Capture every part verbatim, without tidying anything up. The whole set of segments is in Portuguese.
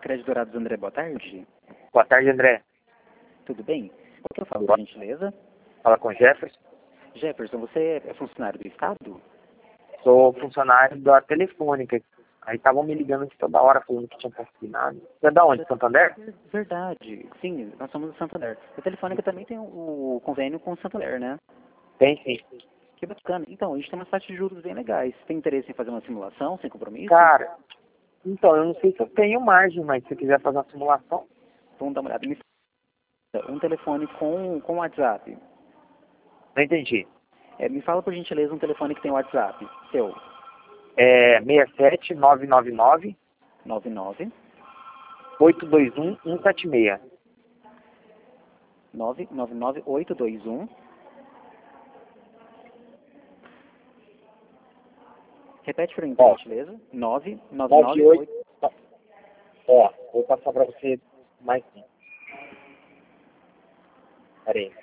Crédito Dourados, André, boa tarde. Boa tarde, André. Tudo bem? Qual que eu falo, por gentileza? Fala com o Jefferson. Jefferson, você é funcionário do Estado? Sou funcionário da Telefônica. Aí estavam me ligando aqui toda hora falando que tinha consignado. Você é da onde? Santander? Verdade. Sim, nós somos do Santander. A Telefônica também tem o convênio com o Santander, né? Tem sim. Que bacana. Então, a gente tem umas taxas de juros bem legais. Tem interesse em fazer uma simulação sem compromisso? Cara, então, eu não sei se eu tenho margem, mas se você quiser fazer uma simulação... Vamos dar uma olhada. Me fala um telefone com, com WhatsApp. Não entendi. É, me fala, por gentileza, um telefone que tem WhatsApp. Seu. É seis sete nove nove nove nove nove oito dois um um sete seis. nove nove nove oito dois um. Repete para mim, por gentileza. nove nove nove oito. Ó, vou passar para você mais um. Pera aí.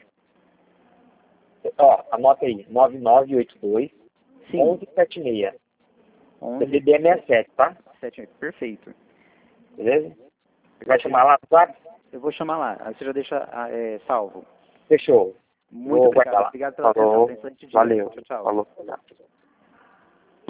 Ó, anota aí. nove nove oito dois um um sete seis. C D D é sessenta e sete, tá? sete oito, perfeito. Beleza? Você vai chamar lá no WhatsApp? Eu vou chamar lá. Aí você já deixa é, salvo. Fechou. Muito Vou obrigado. guardar lá. Obrigado pela Falou. atenção. Excelente dia. Valeu. Tchau, tchau. Falou.